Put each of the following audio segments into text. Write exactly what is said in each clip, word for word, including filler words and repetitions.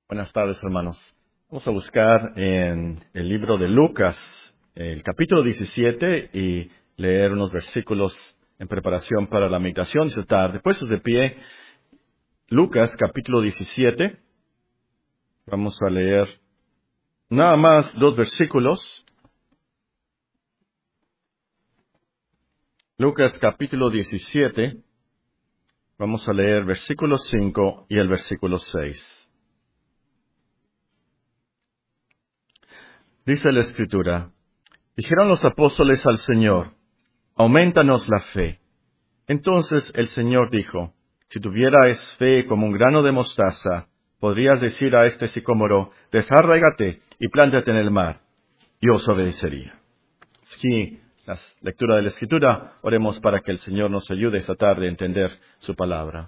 Buenas tardes, hermanos. Vamos a buscar en el libro de Lucas, el capítulo diecisiete, y leer unos versículos en preparación para la meditación de esta tarde. Puestos de pie, Lucas, capítulo diecisiete. Vamos a leer nada más dos versículos. Lucas, capítulo diecisiete. Vamos a leer versículo cinco y el versículo seis. Dice la Escritura: dijeron los apóstoles al Señor: aumentanos la fe. Entonces el Señor dijo: si tuvierais fe como un grano de mostaza, podrías decir a este sicómoro: desarraigate y plántate en el mar, y os obedecería. Aquí la lectura de la Escritura. Oremos para que el Señor nos ayude esta tarde a entender su palabra.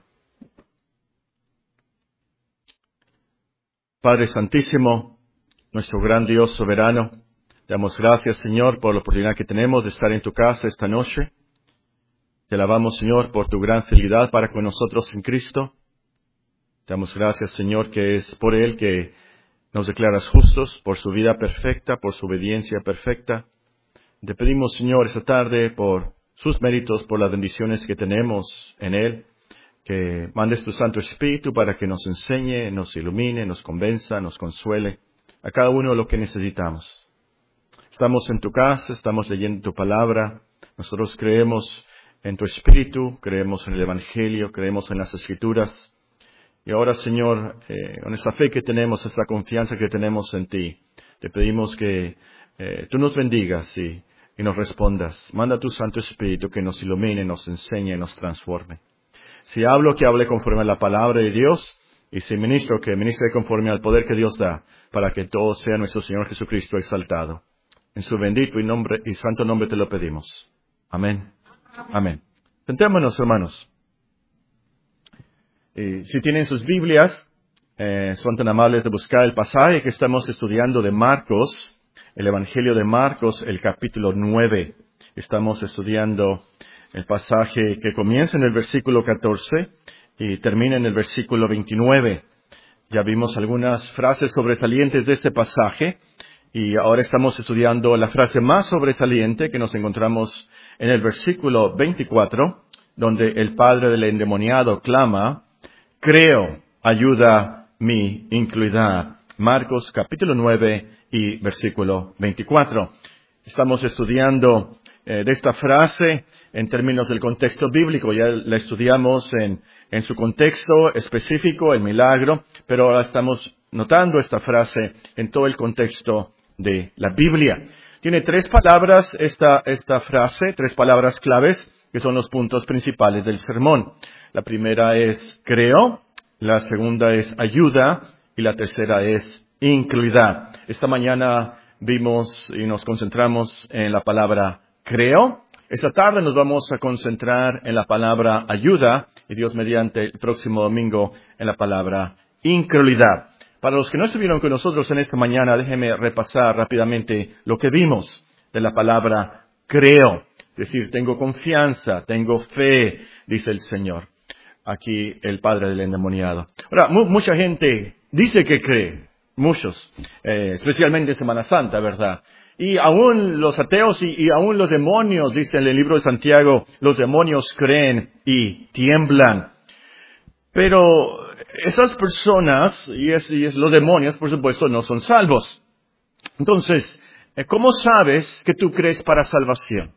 Padre Santísimo, nuestro gran Dios soberano, te damos gracias, Señor, por la oportunidad que tenemos de estar en tu casa esta noche. Te alabamos, Señor, por tu gran fidelidad para con nosotros en Cristo. Te damos gracias, Señor, que es por Él que nos declaras justos, por su vida perfecta, por su obediencia perfecta. Te pedimos, Señor, esta tarde por sus méritos, por las bendiciones que tenemos en Él, que mandes tu Santo Espíritu para que nos enseñe, nos ilumine, nos convenza, nos consuele a cada uno lo que necesitamos. Estamos en tu casa, estamos leyendo tu palabra. Nosotros creemos en tu Espíritu, creemos en el Evangelio, creemos en las Escrituras. Y ahora, Señor, eh, con esa fe que tenemos, esa confianza que tenemos en ti, te pedimos que eh, tú nos bendigas y, y nos respondas. Manda tu Santo Espíritu que nos ilumine, nos enseñe, nos transforme. Si hablo, que hable conforme a la palabra de Dios, y si ministro, que ministre conforme al poder que Dios da, para que todo sea nuestro Señor Jesucristo exaltado. En su bendito y, nombre, y santo nombre te lo pedimos. Amén. Amén. Sentémonos, hermanos. Y si tienen sus Biblias, eh, son tan amables de buscar el pasaje que estamos estudiando de Marcos, el Evangelio de Marcos, el capítulo nueve. Estamos estudiando el pasaje que comienza en el versículo catorce y termina en el versículo veintinueve. Ya vimos algunas frases sobresalientes de este pasaje y ahora estamos estudiando la frase más sobresaliente que nos encontramos en el versículo veinticuatro, donde el padre del endemoniado clama: creo, ayuda mi incredulidad. Marcos capítulo nueve y versículo veinticuatro. Estamos estudiando eh, de esta frase en términos del contexto bíblico. Ya la estudiamos en, en su contexto específico, el milagro, pero ahora estamos notando esta frase en todo el contexto de la Biblia. Tiene tres palabras esta, esta frase, tres palabras claves, que son los puntos principales del sermón. La primera es creo, la segunda es ayuda y la tercera es incredulidad. Esta mañana vimos y nos concentramos en la palabra creo. Esta tarde nos vamos a concentrar en la palabra ayuda y Dios mediante el próximo domingo en la palabra incredulidad. Para los que no estuvieron con nosotros en esta mañana, déjenme repasar rápidamente lo que vimos de la palabra creo. Es decir, tengo confianza, tengo fe, dice el Señor. Aquí el padre del endemoniado. Ahora, mu- mucha gente dice que cree, muchos, eh, especialmente en Semana Santa, ¿verdad? Y aún los ateos y, y aún los demonios, dice en el libro de Santiago, los demonios creen y tiemblan. Pero esas personas, y, es, y es, los demonios, por supuesto, no son salvos. Entonces, ¿cómo sabes que tú crees para salvación?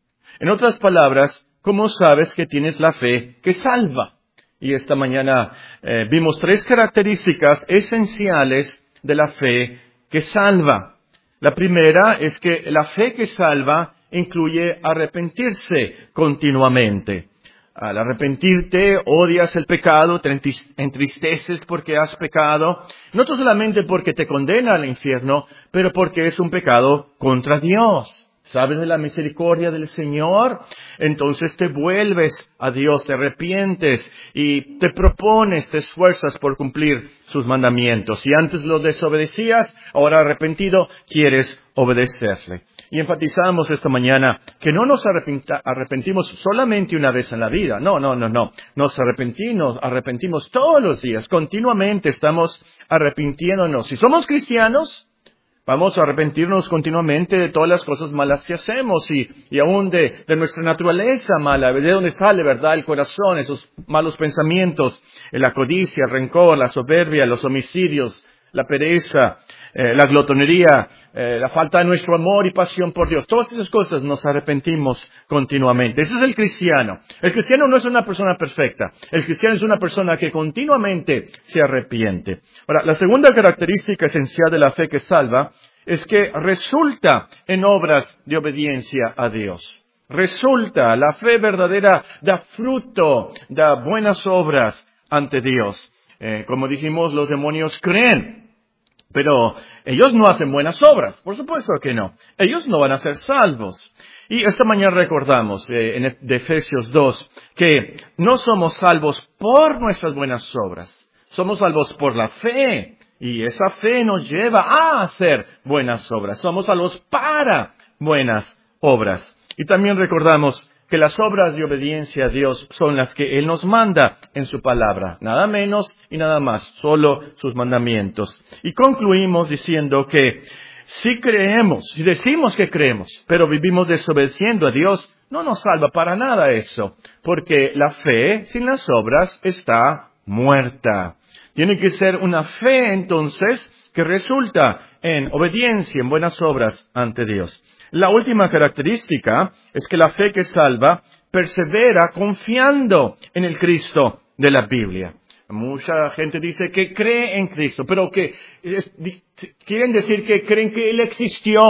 En otras palabras, ¿cómo sabes que tienes la fe que salva? Y esta mañana eh, vimos tres características esenciales de la fe que salva. La primera es que la fe que salva incluye arrepentirse continuamente. Al arrepentirte, odias el pecado, te entristeces porque has pecado, no solamente porque te condena al infierno, pero porque es un pecado contra Dios. ¿Sabes de la misericordia del Señor? Entonces te vuelves a Dios, te arrepientes y te propones, te esfuerzas por cumplir sus mandamientos. Si antes lo desobedecías, ahora arrepentido, quieres obedecerle. y enfatizamos esta mañana que no nos arrepenta- arrepentimos solamente una vez en la vida. No, no, no, no. Nos arrepentimos, arrepentimos todos los días. Continuamente estamos arrepintiéndonos. Si somos cristianos, vamos a arrepentirnos continuamente de todas las cosas malas que hacemos y, y aún de, de nuestra naturaleza mala, de donde sale, ¿verdad?, el corazón, esos malos pensamientos, la codicia, el rencor, la soberbia, los homicidios, la pereza, eh, la glotonería, eh, la falta de nuestro amor y pasión por Dios. Todas esas cosas nos arrepentimos continuamente. Ese es el cristiano. El cristiano no es una persona perfecta. El cristiano es una persona que continuamente se arrepiente. Ahora, la segunda característica esencial de la fe que salva es que resulta en obras de obediencia a Dios. Resulta, la fe verdadera da fruto, da buenas obras ante Dios. Eh, como dijimos, los demonios creen, pero ellos no hacen buenas obras. Por supuesto que no. Ellos no van a ser salvos. Y esta mañana recordamos eh, en de Efesios dos que no somos salvos por nuestras buenas obras. Somos salvos por la fe. Y esa fe nos lleva a hacer buenas obras. Somos salvos para buenas obras. Y también recordamos que las obras de obediencia a Dios son las que Él nos manda en su palabra. Nada menos y nada más, solo sus mandamientos. Y concluimos diciendo que si creemos, si decimos que creemos, pero vivimos desobedeciendo a Dios, no nos salva para nada eso. Porque la fe sin las obras está muerta. Tiene que ser una fe entonces que resulta en obediencia, en buenas obras ante Dios. La última característica es que la fe que salva persevera confiando en el Cristo de la Biblia. Mucha gente dice que cree en Cristo, pero que es, quieren decir que creen que Él existió,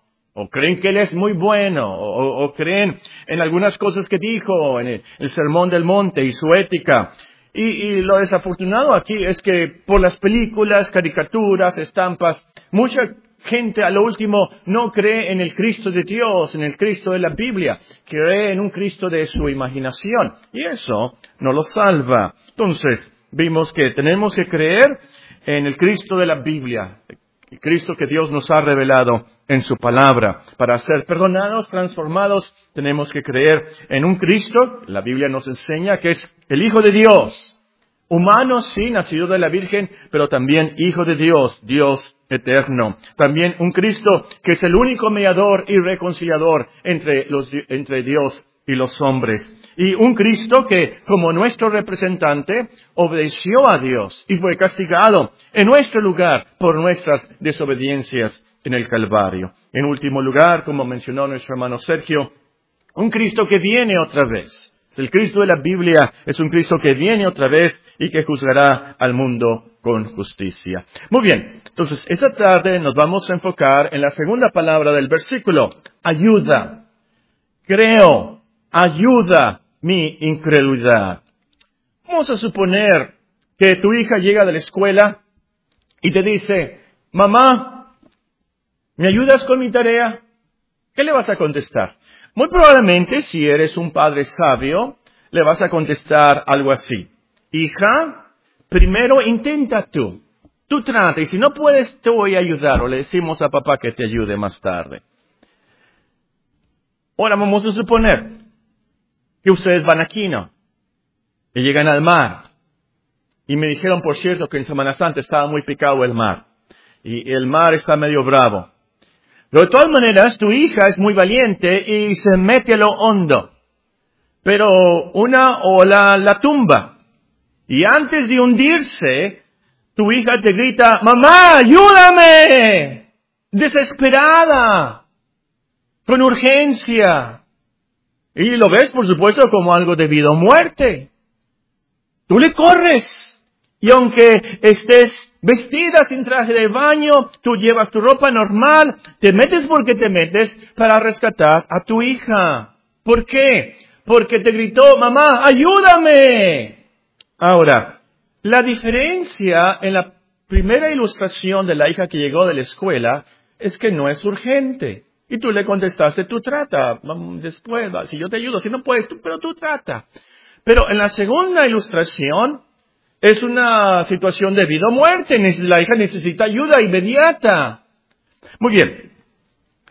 o creen que Él es muy bueno, o, o creen en algunas cosas que dijo en el, el Sermón del Monte y su ética. Y, y lo desafortunado aquí es que por las películas, caricaturas, estampas, mucha gente a lo último no cree en el Cristo de Dios, en el Cristo de la Biblia, cree en un Cristo de su imaginación, y eso no lo salva. Entonces, vimos que tenemos que creer en el Cristo de la Biblia, el Cristo que Dios nos ha revelado en su palabra. Para ser perdonados, transformados, tenemos que creer en un Cristo, la Biblia nos enseña que es el Hijo de Dios. Humano, sí, nacido de la Virgen, pero también Hijo de Dios, Dios eterno. También un Cristo que es el único mediador y reconciliador entre, los, entre Dios y los hombres. Y un Cristo que, como nuestro representante, obedeció a Dios y fue castigado en nuestro lugar por nuestras desobediencias en el Calvario. En último lugar, como mencionó nuestro hermano Sergio, un Cristo que viene otra vez. El Cristo de la Biblia es un Cristo que viene otra vez y que juzgará al mundo con justicia. Muy bien, entonces esta tarde nos vamos a enfocar en la segunda palabra del versículo, ayuda. Creo, ayuda mi incredulidad. Vamos a suponer que tu hija llega de la escuela y te dice, mamá, ¿me ayudas con mi tarea? ¿Qué le vas a contestar? Muy probablemente, si eres un padre sabio, le vas a contestar algo así. Hija, primero intenta tú. Tú trata, y si no puedes, te voy a ayudar. O le decimos a papá que te ayude más tarde. Ahora vamos a suponer que ustedes van aquí, ¿no? Y llegan al mar. Y me dijeron, por cierto, que en Semana Santa estaba muy picado el mar. Y el mar está medio bravo. Pero de todas maneras, tu hija es muy valiente y se mete a lo hondo. Pero una ola la tumba. Y antes de hundirse, tu hija te grita, ¡mamá, ayúdame! Desesperada. Con urgencia. Y lo ves, por supuesto, como algo de vida o muerte. Tú le corres. Y aunque estés vestida sin traje de baño, tú llevas tu ropa normal, te metes porque te metes para rescatar a tu hija. ¿Por qué? Porque te gritó, mamá, ayúdame. Ahora, la diferencia en la primera ilustración de la hija que llegó de la escuela es que no es urgente. Y tú le contestaste, tú trata, después, si yo te ayudo, si no puedes, tú, pero tú trata. Pero en la segunda ilustración, es una situación de vida o muerte. La hija necesita ayuda inmediata. Muy bien.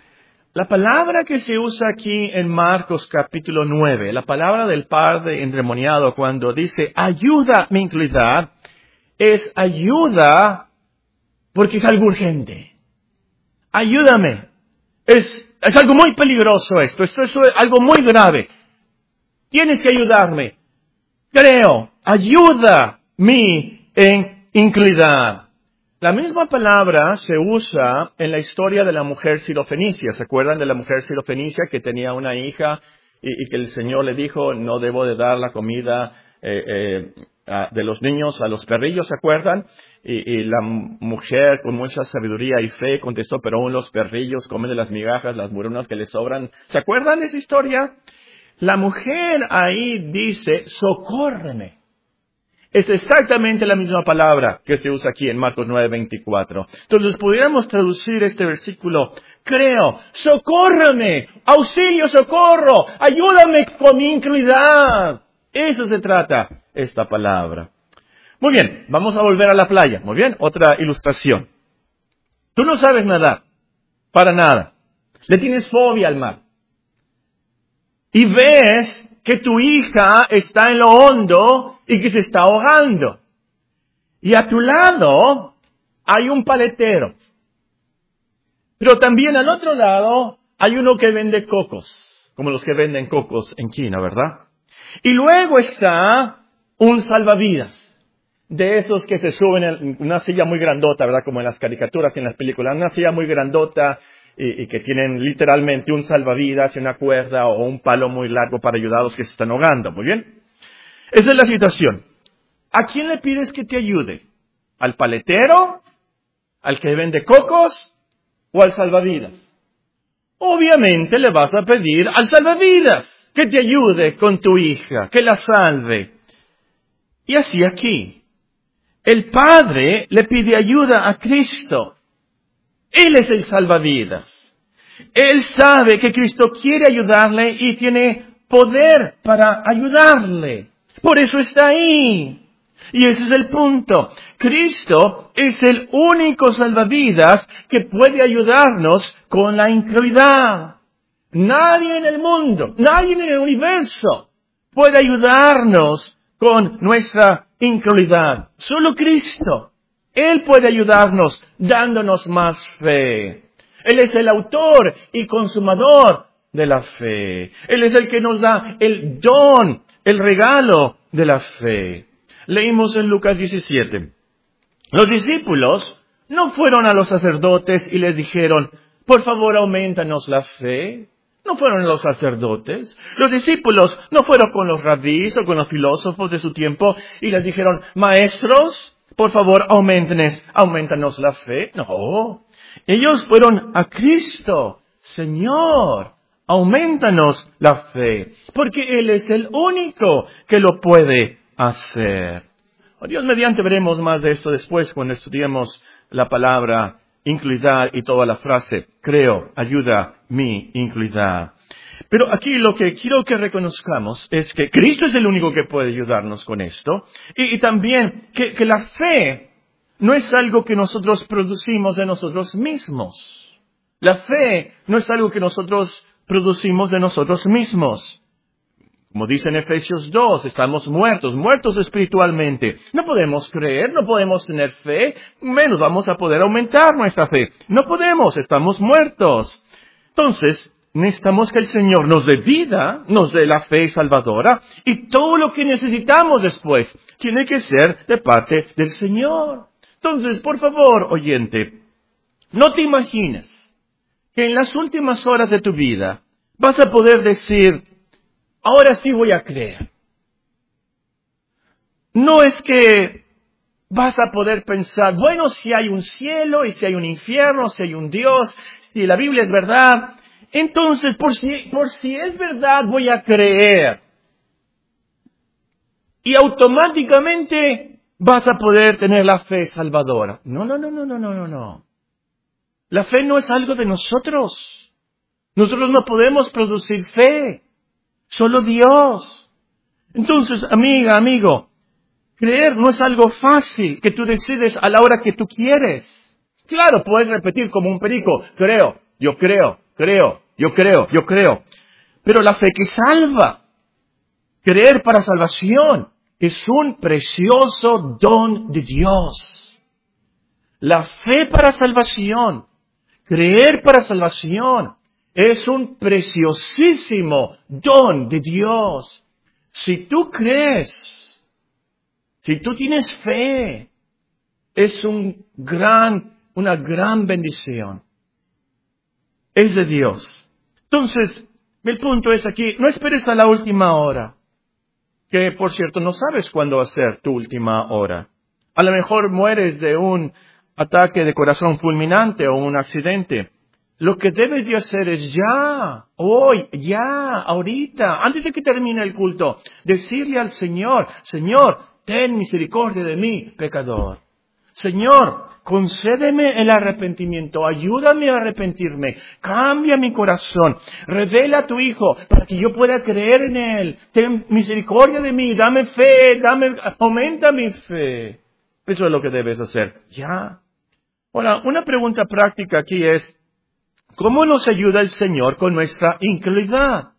La palabra que se usa aquí en Marcos capítulo nueve, la palabra del padre endemoniado cuando dice ayuda mi incredulidad, es ayuda porque es algo urgente. Ayúdame. Es, es algo muy peligroso esto, esto es algo muy grave. Tienes que ayudarme. Creo, ayuda mi incredulidad. La misma palabra se usa en la historia de la mujer sirofenicia. ¿Se acuerdan de la mujer sirofenicia que tenía una hija y, y que el Señor le dijo, no debo de dar la comida eh, eh, a, de los niños a los perrillos? ¿Se acuerdan? Y, y la mujer con mucha sabiduría y fe contestó, pero aún los perrillos comen de las migajas, las muronas que les sobran. ¿Se acuerdan de esa historia? La mujer ahí dice, socórreme. Es exactamente la misma palabra que se usa aquí en Marcos nueve veinticuatro. Entonces, pudiéramos traducir este versículo, creo, socórreme, auxilio, socorro, ayúdame con mi incredulidad. Eso se trata esta palabra. Muy bien, vamos a volver a la playa. Muy bien, otra ilustración. Tú no sabes nadar, para nada. Le tienes fobia al mar. Y ves que tu hija está en lo hondo y que se está ahogando. Y a tu lado hay un paletero. Pero también al otro lado hay uno que vende cocos, como los que venden cocos en China, ¿verdad? Y luego está un salvavidas, de esos que se suben en una silla muy grandota, ¿verdad? Como en las caricaturas y en las películas, una silla muy grandota y, y que tienen literalmente un salvavidas y una cuerda o un palo muy largo para ayudar a los que se están ahogando. Muy bien. Esa es la situación. ¿A quién le pides que te ayude? ¿Al paletero? ¿Al que vende cocos? ¿O al salvavidas? Obviamente le vas a pedir al salvavidas que te ayude con tu hija, que la salve. Y así aquí. El Padre le pide ayuda a Cristo. Él es el salvavidas. Él sabe que Cristo quiere ayudarle y tiene poder para ayudarle. Por eso está ahí. Y ese es el punto. Cristo es el único salvavidas que puede ayudarnos con la incredulidad. Nadie en el mundo, nadie en el universo puede ayudarnos con nuestra incredulidad. Solo Cristo. Él puede ayudarnos dándonos más fe. Él es el autor y consumador de la fe. Él es el que nos da el don, el regalo de la fe. Leímos en Lucas diecisiete. Los discípulos no fueron a los sacerdotes y les dijeron, por favor, aumentanos la fe. No fueron los sacerdotes. Los discípulos no fueron con los rabís o con los filósofos de su tiempo y les dijeron, maestros, por favor, aumentanos, aumentanos la fe. No. Ellos fueron a Cristo. Señor, aumentanos la fe. Porque Él es el único que lo puede hacer. Oh, Dios mediante veremos más de esto después cuando estudiemos la palabra incredulidad y toda la frase, creo, ayuda mi incredulidad. Pero aquí lo que quiero que reconozcamos es que Cristo es el único que puede ayudarnos con esto. Y, y también que, que la fe no es algo que nosotros producimos de nosotros mismos. La fe no es algo que nosotros producimos de nosotros mismos. Como dice en Efesios dos, estamos muertos, muertos espiritualmente. No podemos creer, no podemos tener fe, menos vamos a poder aumentar nuestra fe. No podemos, estamos muertos. Entonces, necesitamos que el Señor nos dé vida, nos dé la fe salvadora, y todo lo que necesitamos después tiene que ser de parte del Señor. Entonces, por favor, oyente, no te imagines que en las últimas horas de tu vida vas a poder decir, ahora sí voy a creer. No es que vas a poder pensar, bueno, si hay un cielo y si hay un infierno, si hay un Dios, si la Biblia es verdad, entonces por si, por si es verdad voy a creer. Y automáticamente vas a poder tener la fe salvadora. No, no, no, no, no, no, no, no. La fe no es algo de nosotros. Nosotros no podemos producir fe. Solo Dios. Entonces, amiga, amigo, creer no es algo fácil que tú decides a la hora que tú quieres. Claro, puedes repetir como un perico, creo, yo creo, creo, yo creo, yo creo. Pero la fe que salva, creer para salvación, es un precioso don de Dios. La fe para salvación, creer para salvación, es un preciosísimo don de Dios. Si tú crees, si tú tienes fe, es un gran, una gran bendición. Es de Dios. Entonces, el punto es aquí, no esperes a la última hora. Que, por cierto, no sabes cuándo va a ser tu última hora. A lo mejor mueres de un ataque de corazón fulminante o un accidente. Lo que debes de hacer es ya, hoy, ya, ahorita, antes de que termine el culto, decirle al Señor, Señor, ten misericordia de mí, pecador. Señor, concédeme el arrepentimiento, ayúdame a arrepentirme, cambia mi corazón, revela a tu Hijo para que yo pueda creer en Él. Ten misericordia de mí, dame fe, dame, aumenta mi fe. Eso es lo que debes hacer. Ya. Ahora, una pregunta práctica aquí es, ¿cómo nos ayuda el Señor con nuestra incredulidad?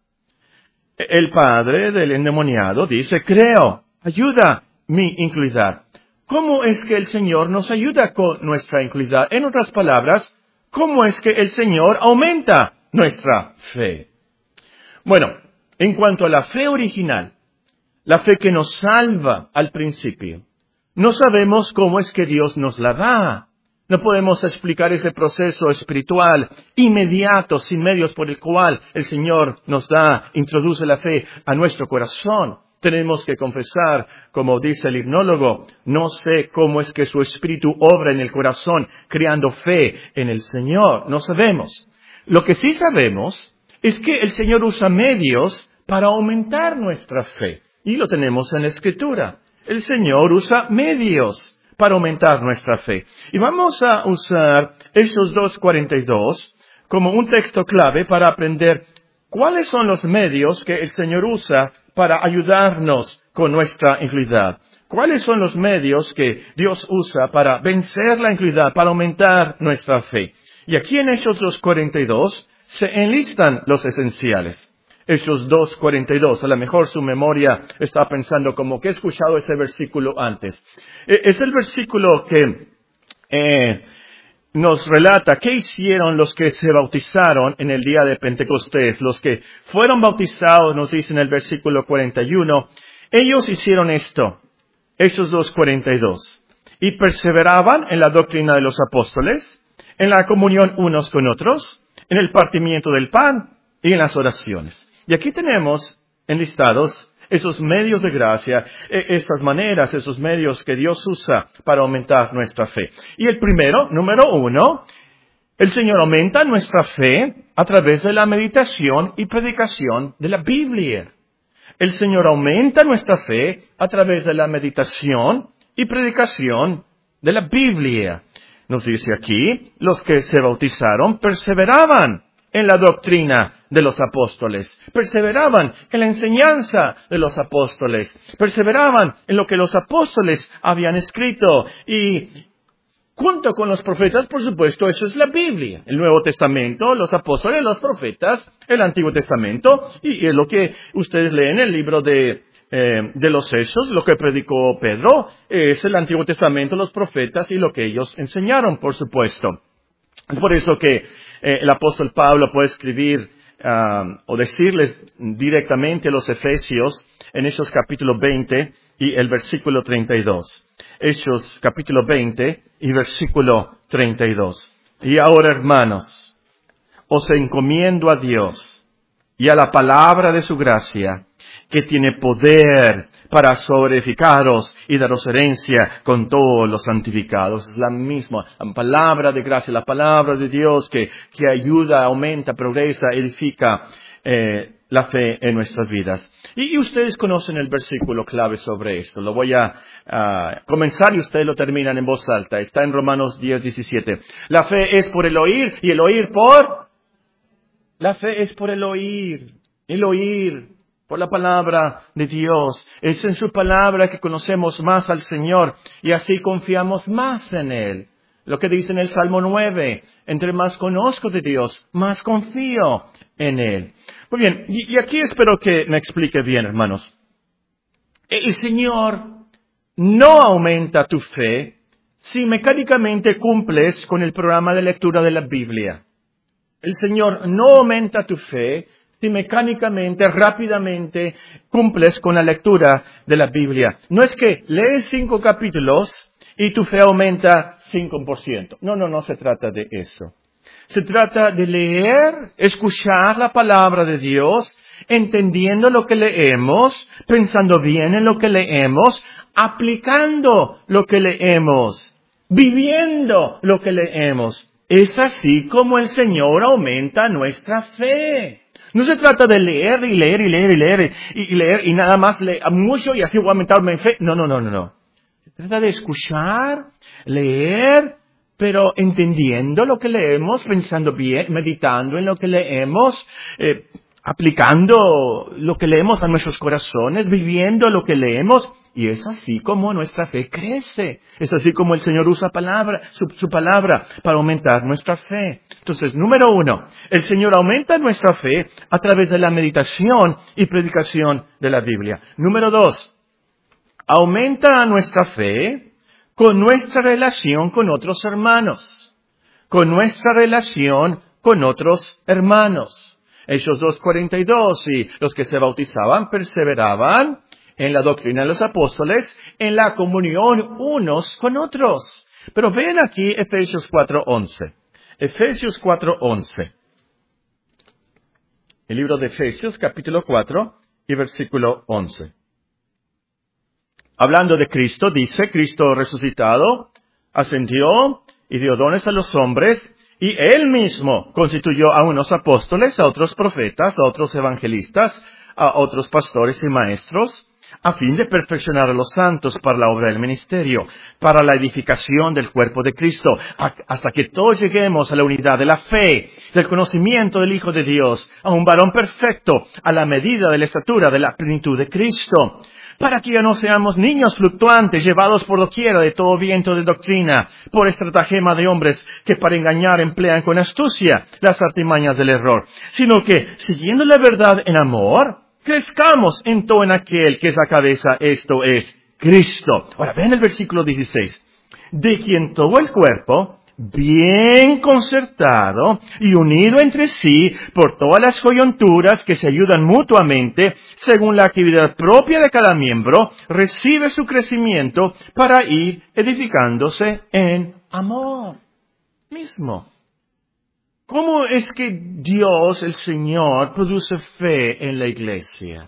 El padre del endemoniado dice, creo, ayuda mi incredulidad. ¿Cómo es que el Señor nos ayuda con nuestra incredulidad? En otras palabras, ¿cómo es que el Señor aumenta nuestra fe? Bueno, en cuanto a la fe original, la fe que nos salva al principio, no sabemos cómo es que Dios nos la da. No podemos explicar ese proceso espiritual inmediato, sin medios por el cual el Señor nos da, introduce la fe a nuestro corazón. Tenemos que confesar, como dice el himnólogo, no sé cómo es que su Espíritu obra en el corazón, creando fe en el Señor. No sabemos. Lo que sí sabemos es que el Señor usa medios para aumentar nuestra fe. Y lo tenemos en la Escritura. El Señor usa medios para aumentar nuestra fe. Y vamos a usar Hechos dos cuarenta y dos como un texto clave para aprender cuáles son los medios que el Señor usa para ayudarnos con nuestra incredulidad. ¿Cuáles son los medios que Dios usa para vencer la incredulidad, para aumentar nuestra fe? Y aquí en Hechos dos cuarenta y dos se enlistan los esenciales. Hechos dos cuarenta y dos. A lo mejor su memoria está pensando como que he escuchado ese versículo antes. Es el versículo que eh, nos relata qué hicieron los que se bautizaron en el día de Pentecostés. Los que fueron bautizados, nos dice en el versículo cuarenta y uno, ellos hicieron esto. Hechos dos cuarenta y dos. Y perseveraban en la doctrina de los apóstoles, en la comunión unos con otros, en el partimiento del pan y en las oraciones. Y aquí tenemos enlistados esos medios de gracia, estas maneras, esos medios que Dios usa para aumentar nuestra fe. Y el primero, número uno, el Señor aumenta nuestra fe a través de la meditación y predicación de la Biblia. El Señor aumenta nuestra fe a través de la meditación y predicación de la Biblia. Nos dice aquí, los que se bautizaron perseveraban en la doctrina de los apóstoles, perseveraban en la enseñanza de los apóstoles, perseveraban en lo que los apóstoles habían escrito y junto con los profetas, por supuesto, eso es la Biblia, el Nuevo Testamento, los apóstoles, los profetas, el Antiguo Testamento y es lo que ustedes leen en el libro de Eh, de los Hechos, lo que predicó Pedro, es el Antiguo Testamento, los profetas y lo que ellos enseñaron, por supuesto. Es por eso que eh, el apóstol Pablo puede escribir uh, o decirles directamente a los Efesios en Hechos capítulo veinte y el versículo treinta y dos. Hechos capítulo veinte y versículo treinta y dos. Y ahora, hermanos, os encomiendo a Dios y a la palabra de su gracia, que tiene poder para sobreedificaros y daros herencia con todos los santificados. Es la misma la palabra de gracia, la palabra de Dios que, que ayuda, aumenta, progresa, edifica eh, la fe en nuestras vidas. Y, y ustedes conocen el versículo clave sobre esto. Lo voy a uh, comenzar y ustedes lo terminan en voz alta. Está en Romanos diez diecisiete. La fe es por el oír y el oír por... La fe es por el oír, el oír. Por la palabra de Dios. Es en su palabra que conocemos más al Señor y así confiamos más en Él. Lo que dice en el Salmo nueve, entre más conozco de Dios, más confío en Él. Muy bien, y, y aquí espero que me explique bien, hermanos. El Señor no aumenta tu fe si mecánicamente cumples con el programa de lectura de la Biblia. El Señor no aumenta tu fe si mecánicamente, rápidamente cumples con la lectura de la Biblia. No es que lees cinco capítulos y tu fe aumenta cinco por ciento. No, no, no se trata de eso. Se trata de leer, escuchar la palabra de Dios, entendiendo lo que leemos, pensando bien en lo que leemos, aplicando lo que leemos, viviendo lo que leemos. Es así como el Señor aumenta nuestra fe. No se trata de leer y leer y leer y leer y, y leer y nada más leer mucho y así voy a aumentar mi fe. No, no, no, no, no. Se trata de escuchar, leer, pero entendiendo lo que leemos, pensando bien, meditando en lo que leemos, eh, aplicando lo que leemos a nuestros corazones, viviendo lo que leemos. Y es así como nuestra fe crece. Es así como el Señor usa palabra, su, su palabra para aumentar nuestra fe. Entonces, número uno, el Señor aumenta nuestra fe a través de la meditación y predicación de la Biblia. Número dos, aumenta nuestra fe con nuestra relación con otros hermanos. Con nuestra relación con otros hermanos. Hechos dos cuarenta y dos, y los que se bautizaban perseveraban en la doctrina de los apóstoles, en la comunión unos con otros. Pero ven aquí Efesios cuatro once. Efesios cuatro once. El libro de Efesios, capítulo cuatro y versículo once. Hablando de Cristo, dice, Cristo resucitado, ascendió y dio dones a los hombres, y Él mismo constituyó a unos apóstoles, a otros profetas, a otros evangelistas, a otros pastores y maestros, a fin de perfeccionar a los santos para la obra del ministerio, para la edificación del cuerpo de Cristo, hasta que todos lleguemos a la unidad de la fe, del conocimiento del Hijo de Dios, a un varón perfecto, a la medida de la estatura de la plenitud de Cristo, para que ya no seamos niños fluctuantes, llevados por doquiera de todo viento de doctrina, por estratagema de hombres que para engañar emplean con astucia las artimañas del error, sino que, siguiendo la verdad en amor, crezcamos en todo en aquel que es la cabeza, esto es Cristo. Ahora, ven el versículo dieciséis. De quien todo el cuerpo, bien concertado y unido entre sí por todas las coyunturas que se ayudan mutuamente, según la actividad propia de cada miembro, recibe su crecimiento para ir edificándose en amor mismo. ¿Cómo es que Dios, el Señor, produce fe en la iglesia?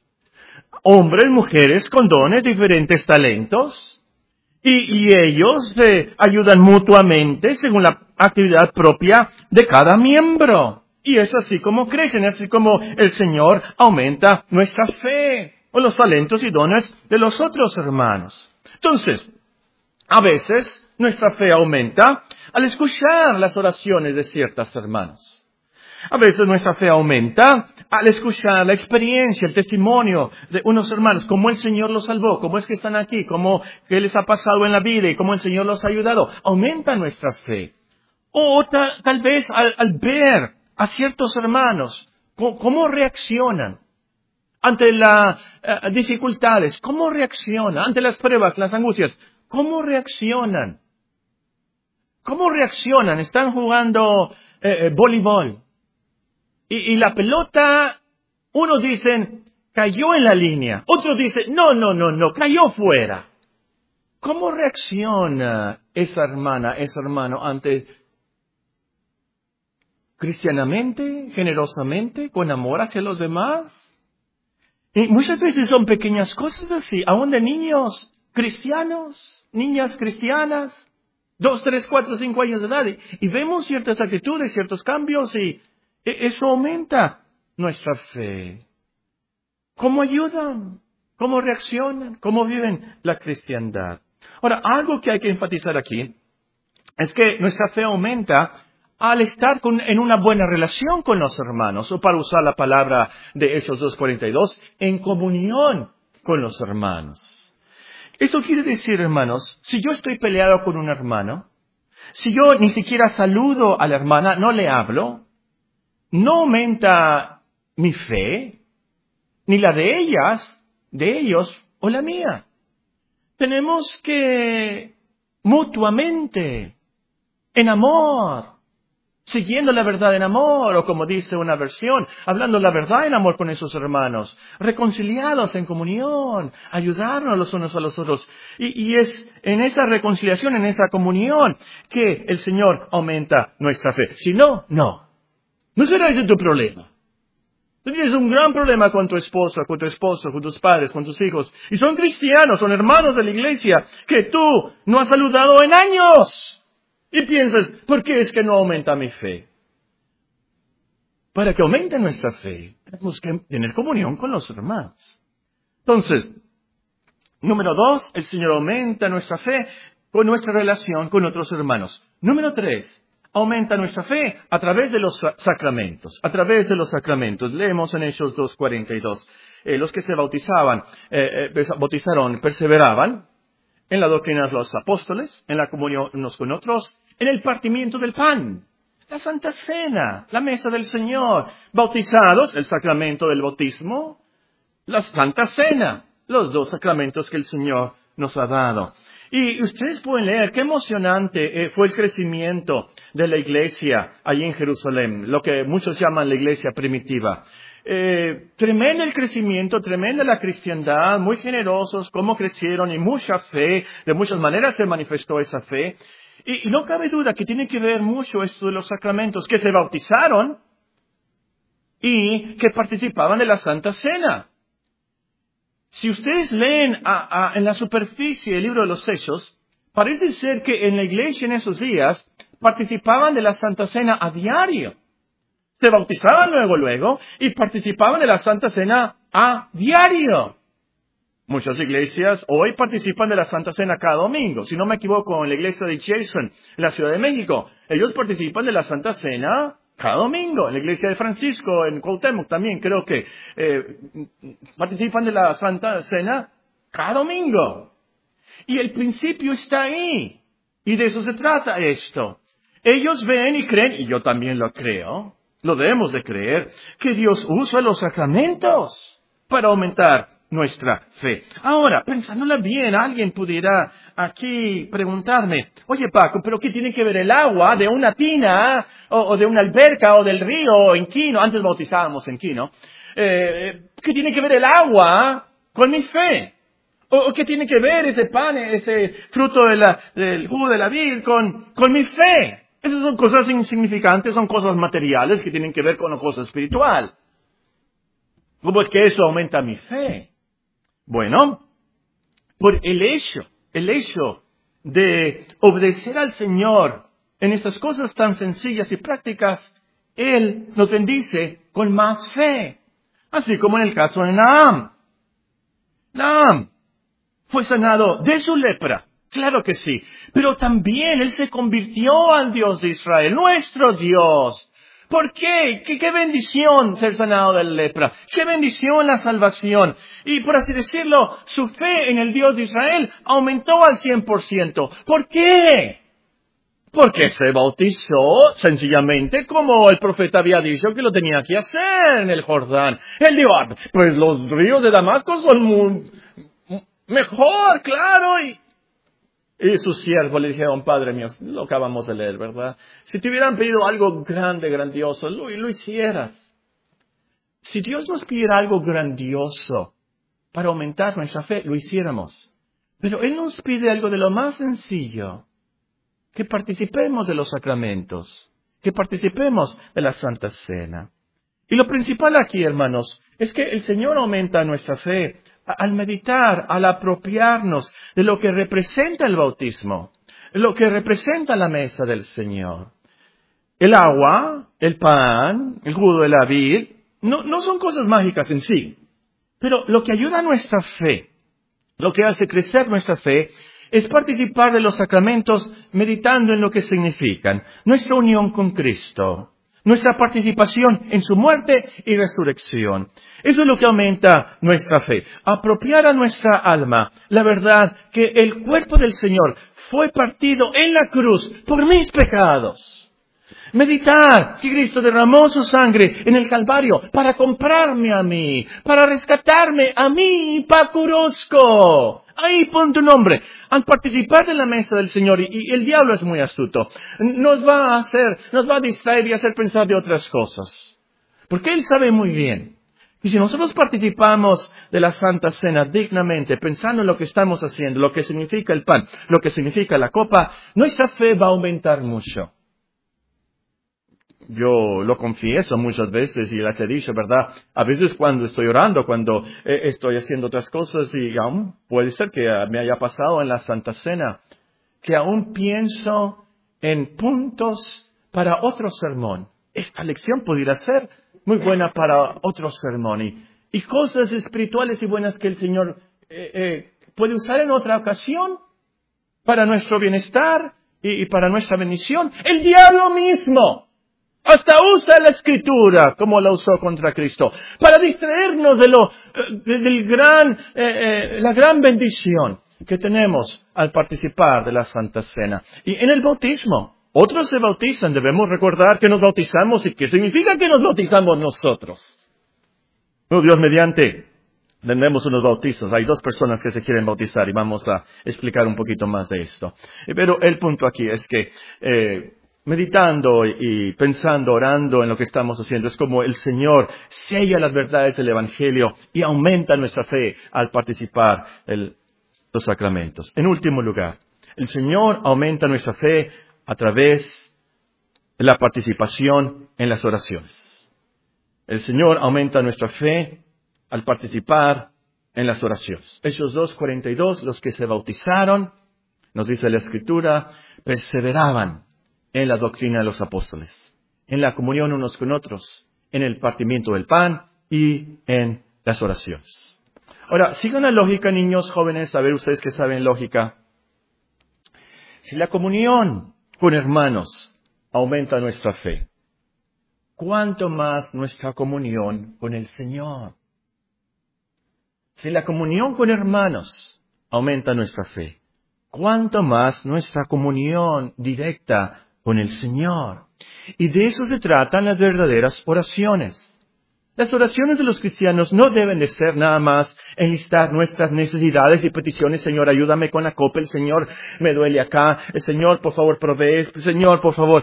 Hombres, mujeres con dones, diferentes talentos. Y, y ellos se ayudan mutuamente según la actividad propia de cada miembro. Y es así como crecen, es así como el Señor aumenta nuestra fe o los talentos y dones de los otros hermanos. Entonces, a veces nuestra fe aumenta al escuchar las oraciones de ciertas hermanas. A veces nuestra fe aumenta al escuchar la experiencia, el testimonio de unos hermanos, cómo el Señor los salvó, cómo es que están aquí, cómo qué les ha pasado en la vida y cómo el Señor los ha ayudado. Aumenta nuestra fe. O ta, tal vez al, al ver a ciertos hermanos, cómo, cómo reaccionan ante las uh, dificultades, cómo reaccionan ante las pruebas, las angustias, cómo reaccionan. ¿Cómo reaccionan? Están jugando eh, eh, voleibol. Y, y la pelota, unos dicen, cayó en la línea. Otros dicen, no, no, no, no, cayó fuera. ¿Cómo reacciona esa hermana, ese hermano ante cristianamente, generosamente, con amor hacia los demás? Y muchas veces son pequeñas cosas así, aún de niños cristianos, niñas cristianas, dos, tres, cuatro, cinco años de edad. Y, y vemos ciertas actitudes, ciertos cambios y eso aumenta nuestra fe. ¿Cómo ayudan? ¿Cómo reaccionan? ¿Cómo viven la cristiandad? Ahora, algo que hay que enfatizar aquí es que nuestra fe aumenta al estar con, en una buena relación con los hermanos, o para usar la palabra de Hechos dos cuarenta y dos, en comunión con los hermanos. Eso quiere decir, hermanos, si yo estoy peleado con un hermano, Si yo ni siquiera saludo a la hermana, no le hablo, no aumenta mi fe, ni la de ellas, de ellos o la mía. Tenemos que mutuamente, en amor, siguiendo la verdad en amor, o como dice una versión, hablando la verdad en amor con esos hermanos, reconciliados en comunión, ayudarnos los unos a los otros. Y, y es en esa reconciliación, en esa comunión, que el Señor aumenta nuestra fe. Si no, no. No será ese tu problema. Tú tienes un gran problema con tu esposa, con tu esposo, con tus padres, con tus hijos. Y son cristianos, son hermanos de la iglesia, que tú no has saludado en años. Y piensas, ¿por qué es que no aumenta mi fe? Para que aumente nuestra fe, tenemos que tener comunión con los hermanos. Entonces, número dos, el Señor aumenta nuestra fe con nuestra relación con otros hermanos. Número tres, aumenta nuestra fe a través de los sacramentos. A través de los sacramentos. Leemos en Hechos dos cuarenta y dos. Eh, los que se bautizaban, eh, eh, bautizaron, perseveraban en la doctrina de los apóstoles, en la comunión unos con otros, en el partimiento del pan, la Santa Cena, la mesa del Señor, bautizados, el sacramento del bautismo, la Santa Cena, los dos sacramentos que el Señor nos ha dado. Y ustedes pueden leer qué emocionante eh, fue el crecimiento de la iglesia allí en Jerusalén, lo que muchos llaman la iglesia primitiva. Eh, tremendo el crecimiento, tremenda la cristiandad, muy generosos, cómo crecieron y mucha fe, de muchas maneras se manifestó esa fe. Y, y no cabe duda que tiene que ver mucho esto de los sacramentos, que se bautizaron y que participaban de la Santa Cena. Si ustedes leen a, a, en la superficie el libro de los Hechos, parece ser que en la iglesia en esos días participaban de la Santa Cena a diario. Se bautizaban luego, luego, y participaban de la Santa Cena a diario. Muchas iglesias hoy participan de la Santa Cena cada domingo. Si no me equivoco, en la iglesia de Jason, en la Ciudad de México, ellos participan de la Santa Cena cada domingo. En la iglesia de Francisco, en Cuauhtémoc también creo que eh, participan de la Santa Cena cada domingo. Y el principio está ahí. Y de eso se trata esto. Ellos ven y creen, y yo también lo creo, lo debemos de creer, que Dios usa los sacramentos para aumentar nuestra fe. Ahora, pensándola bien, alguien pudiera aquí preguntarme, oye Paco, ¿pero qué tiene que ver el agua de una tina o, o de una alberca o del río en Quino? Antes bautizábamos en Quino. Eh, ¿Qué tiene que ver el agua con mi fe? ¿O, o qué tiene que ver ese pan, ese fruto de la, del jugo de la vid con, con mi fe? Esas son cosas insignificantes, son cosas materiales que tienen que ver con la cosa espiritual. ¿Cómo es que eso aumenta mi fe? Bueno, por el hecho, el hecho de obedecer al Señor en estas cosas tan sencillas y prácticas, Él nos bendice con más fe. Así como en el caso de Naam. Naam fue sanado de su lepra. Claro que sí. Pero también Él se convirtió al Dios de Israel, nuestro Dios. ¿Por qué? ¿Qué, qué bendición ser sanado de la lepra? ¿Qué bendición la salvación? Y por así decirlo, su fe en el Dios de Israel aumentó al cien por ciento. ¿Por qué? Porque se bautizó sencillamente como el profeta había dicho que lo tenía que hacer en el Jordán. Él dijo, ah, pues los ríos de Damasco son muy mejor, claro. Y, y sus siervos le dijeron, Padre mío, lo acabamos de leer, ¿verdad? Si te hubieran pedido algo grande, grandioso, lo, lo hicieras. Si Dios nos pidiera algo grandioso para aumentar nuestra fe, lo hiciéramos. Pero Él nos pide algo de lo más sencillo. Que participemos de los sacramentos. Que participemos de la Santa Cena. Y lo principal aquí, hermanos, es que el Señor aumenta nuestra fe al meditar, al apropiarnos de lo que representa el bautismo, lo que representa la mesa del Señor. El agua, el pan, el jugo de la vid, no, no son cosas mágicas en sí, pero lo que ayuda a nuestra fe, lo que hace crecer nuestra fe, es participar de los sacramentos meditando en lo que significan. Nuestra unión con Cristo, nuestra participación en su muerte y resurrección. Eso es lo que aumenta nuestra fe. Apropiar a nuestra alma la verdad que el cuerpo del Señor fue partido en la cruz por mis pecados. Meditar que Cristo derramó su sangre en el Calvario para comprarme a mí, para rescatarme a mí, Pacurosco. Ahí pon tu nombre. Al participar de la mesa del Señor, y, y el diablo es muy astuto, nos va a hacer, nos va a distraer y hacer pensar de otras cosas. Porque Él sabe muy bien. Y si nosotros participamos de la Santa Cena dignamente, pensando en lo que estamos haciendo, lo que significa el pan, lo que significa la copa, nuestra fe va a aumentar mucho. Yo lo confieso muchas veces y la te he dicho, ¿verdad? A veces cuando estoy orando, cuando eh, estoy haciendo otras cosas y aún puede ser que me haya pasado en la Santa Cena, que aún pienso en puntos para otro sermón. Esta lección pudiera ser muy buena para otro sermón y, y cosas espirituales y buenas que el Señor eh, eh, puede usar en otra ocasión para nuestro bienestar y, y para nuestra bendición. El diablo mismo hasta usa la Escritura, como la usó contra Cristo, para distraernos de lo, de, del gran, eh, eh, la gran bendición que tenemos al participar de la Santa Cena. Y en el bautismo, otros se bautizan, debemos recordar que nos bautizamos y qué significa que nos bautizamos nosotros. No, Dios mediante, tenemos unos bautizos. Hay dos personas que se quieren bautizar y vamos a explicar un poquito más de esto. Pero el punto aquí es que eh, meditando y pensando, orando en lo que estamos haciendo, es como el Señor sella las verdades del Evangelio y aumenta nuestra fe al participar en los sacramentos. En último lugar, el Señor aumenta nuestra fe a través de la participación en las oraciones. El Señor aumenta nuestra fe al participar en las oraciones. Hechos dos cuarenta y dos, los que se bautizaron, nos dice la Escritura, perseveraban en la doctrina de los apóstoles, en la comunión unos con otros, en el partimiento del pan y en las oraciones. Ahora, sigan la lógica, niños, jóvenes, a ver ustedes que saben lógica. Si la comunión con hermanos aumenta nuestra fe, ¿cuánto más nuestra comunión con el Señor? Si la comunión con hermanos aumenta nuestra fe, ¿cuánto más nuestra comunión directa con el Señor? Y de eso se tratan las verdaderas oraciones. Las oraciones de los cristianos no deben de ser nada más enlistar nuestras necesidades y peticiones. Señor, ayúdame con la copa. El Señor, me duele acá. El Señor, por favor, provee. El Señor, por favor.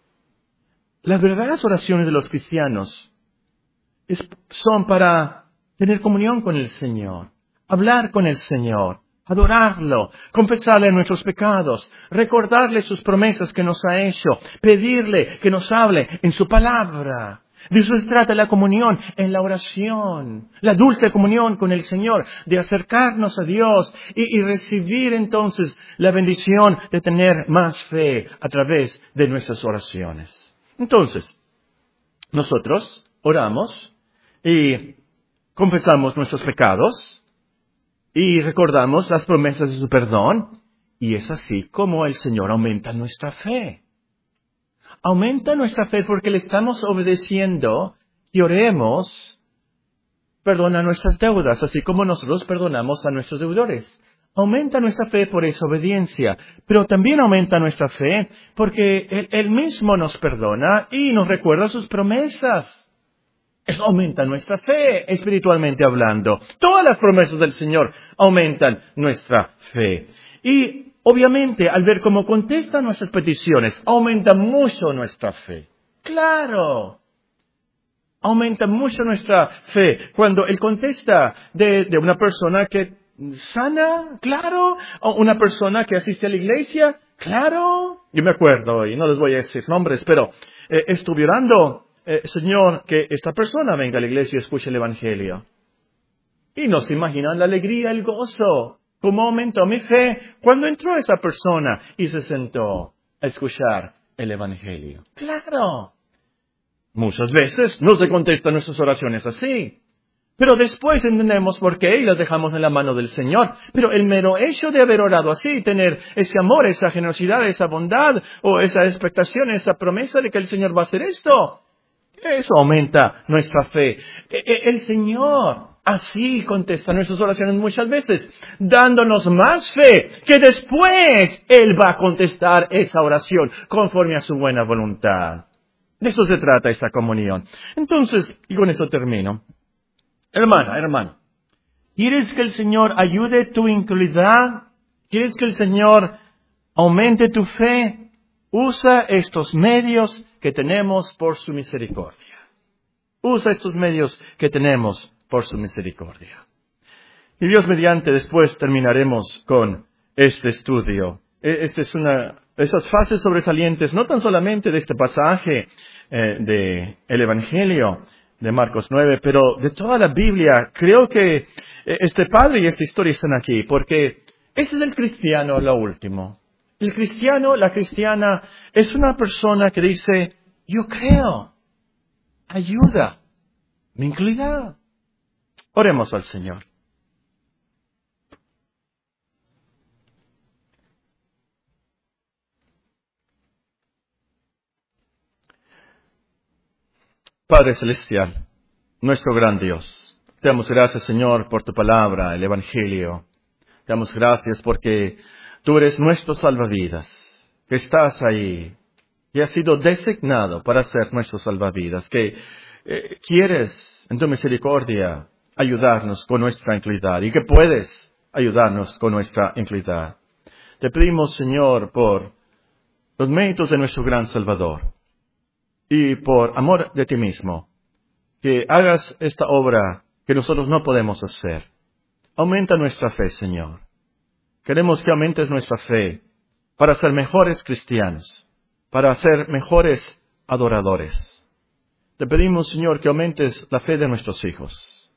Las verdaderas oraciones de los cristianos es, son para tener comunión con el Señor, hablar con el Señor, adorarlo, confesarle nuestros pecados, recordarle sus promesas que nos ha hecho, pedirle que nos hable en su palabra. De eso se trata la comunión en la oración, la dulce comunión con el Señor, de acercarnos a Dios y, y recibir entonces la bendición de tener más fe a través de nuestras oraciones. Entonces, nosotros oramos y confesamos nuestros pecados y recordamos las promesas de su perdón, y es así como el Señor aumenta nuestra fe. Aumenta nuestra fe porque le estamos obedeciendo y oremos, perdona nuestras deudas, así como nosotros perdonamos a nuestros deudores. Aumenta nuestra fe por esa obediencia, pero también aumenta nuestra fe porque Él, Él mismo nos perdona y nos recuerda sus promesas. Eso aumenta nuestra fe, espiritualmente hablando. Todas las promesas del Señor aumentan nuestra fe. Y obviamente, al ver cómo contesta nuestras peticiones, aumenta mucho nuestra fe. ¡Claro! Aumenta mucho nuestra fe cuando Él contesta de, de una persona que sana, claro, o una persona que asiste a la iglesia, claro. Yo me acuerdo, y no les voy a decir nombres, pero eh, estuve orando, eh, Señor, que esta persona venga a la iglesia y escuche el Evangelio. Y no se imaginan la alegría, el gozo. ¿Cómo aumentó mi fe cuando entró esa persona y se sentó a escuchar el Evangelio? ¡Claro! Muchas veces no se contestan nuestras oraciones así. Pero después entendemos por qué y las dejamos en la mano del Señor. Pero el mero hecho de haber orado así, tener ese amor, esa generosidad, esa bondad, o esa expectación, esa promesa de que el Señor va a hacer esto, Eso aumenta nuestra fe. El Señor así contesta nuestras oraciones muchas veces, dándonos más fe, que después Él va a contestar esa oración conforme a su buena voluntad. De eso se trata esta comunión. Entonces, y con eso termino. Hermana, hermano, ¿quieres que el Señor ayude tu incredulidad? ¿Quieres que el Señor aumente tu fe? Usa estos medios que tenemos por su misericordia. Usa estos medios que tenemos por su misericordia. Y Dios mediante, después terminaremos con este estudio. Esta es una de esas fases sobresalientes, no tan solamente de este pasaje eh, de el Evangelio de Marcos nueve, pero de toda la Biblia. Creo que eh, este padre y esta historia están aquí, porque ese es el cristiano, lo último. El cristiano, la cristiana, es una persona que dice, yo creo, ayuda, mi incredulidad. Oremos al Señor. Padre Celestial, nuestro gran Dios, te damos gracias, Señor, por tu palabra, el Evangelio. Te damos gracias porque tú eres nuestro salvavidas, que estás ahí, que has sido designado para ser nuestro salvavidas, que eh, quieres, en tu misericordia, ayudarnos con nuestra incredulidad y que puedes ayudarnos con nuestra incredulidad. Te pedimos, Señor, por los méritos de nuestro gran Salvador y por amor de ti mismo, que hagas esta obra que nosotros no podemos hacer. Aumenta nuestra fe, Señor. Queremos que aumentes nuestra fe para ser mejores cristianos, para ser mejores adoradores. Te pedimos, Señor, que aumentes la fe de nuestros hijos.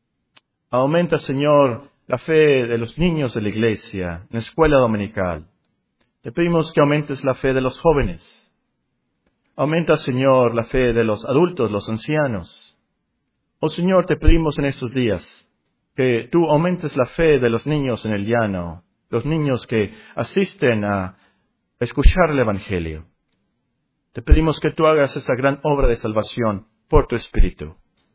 Aumenta, Señor, la fe de los niños de la iglesia, en la escuela dominical. Te pedimos que aumentes la fe de los jóvenes. Aumenta, Señor, la fe de los adultos, los ancianos. Oh, Señor, te pedimos en estos días que tú aumentes la fe de los niños en el llano, los niños que asisten a escuchar el Evangelio. Te pedimos que tú hagas esa gran obra de salvación por tu Espíritu.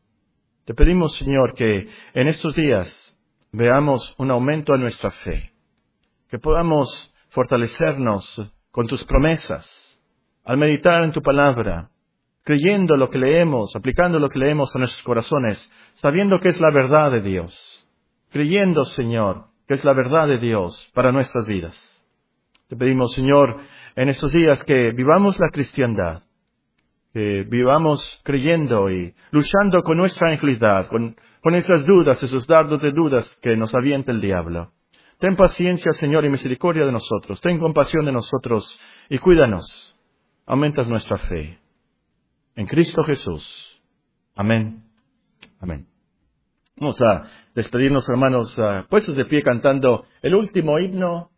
Te pedimos, Señor, que en estos días veamos un aumento en nuestra fe, que podamos fortalecernos con tus promesas, al meditar en tu palabra, creyendo lo que leemos, aplicando lo que leemos a nuestros corazones, sabiendo que es la verdad de Dios, creyendo, Señor, que es la verdad de Dios para nuestras vidas. Te pedimos, Señor, en estos días que vivamos la cristiandad, que vivamos creyendo y luchando con nuestra incredulidad, con, con esas dudas, esos dardos de dudas que nos avienta el diablo. Ten paciencia, Señor, y misericordia de nosotros. Ten compasión de nosotros y cuídanos. Aumentas nuestra fe. En Cristo Jesús. Amén. Amén. Vamos a despedirnos, hermanos, uh, puestos de pie cantando el último himno